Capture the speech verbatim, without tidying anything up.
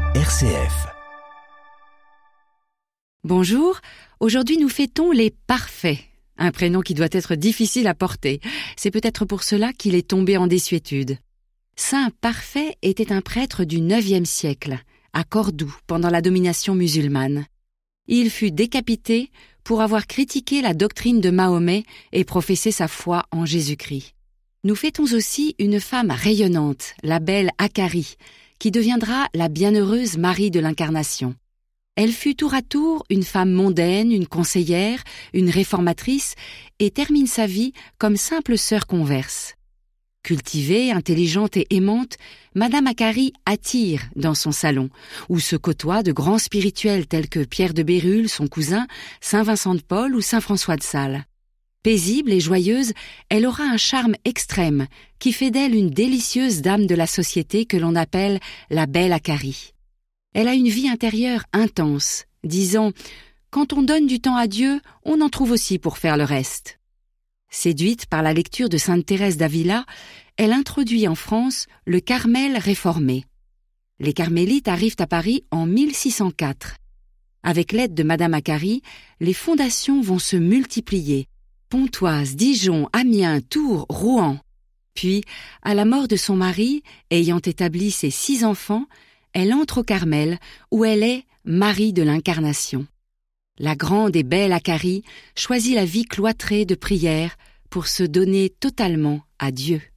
R C F. Bonjour, aujourd'hui nous fêtons les parfaits, un prénom qui doit être difficile à porter. C'est peut-être pour cela qu'il est tombé en désuétude. Saint Parfait était un prêtre du neuvième siècle, à Cordoue, pendant la domination musulmane. Il fut décapité pour avoir critiqué la doctrine de Mahomet et professé sa foi en Jésus-Christ. Nous fêtons aussi une femme rayonnante, la belle Akari, qui deviendra la bienheureuse Marie de l'Incarnation. Elle fut tour à tour une femme mondaine, une conseillère, une réformatrice et termine sa vie comme simple sœur converse. Cultivée, intelligente et aimante, Madame Akari attire dans son salon, où se côtoient de grands spirituels tels que Pierre de Bérulle, son cousin, Saint Vincent de Paul ou Saint François de Sales. Paisible et joyeuse, elle aura un charme extrême qui fait d'elle une délicieuse dame de la société que l'on appelle la belle Akari. Elle a une vie intérieure intense, disant « Quand on donne du temps à Dieu, on en trouve aussi pour faire le reste ». Séduite par la lecture de Sainte Thérèse d'Avila, elle introduit en France le Carmel réformé. Les carmélites arrivent à Paris en mille six cent quatre. Avec l'aide de Madame Akari, les fondations vont se multiplier. Pontoise, Dijon, Amiens, Tours, Rouen. Puis, à la mort de son mari, ayant établi ses six enfants, elle entre au Carmel, où elle est Marie de l'Incarnation. La grande et belle Akari choisit la vie cloîtrée de prière pour se donner totalement à Dieu.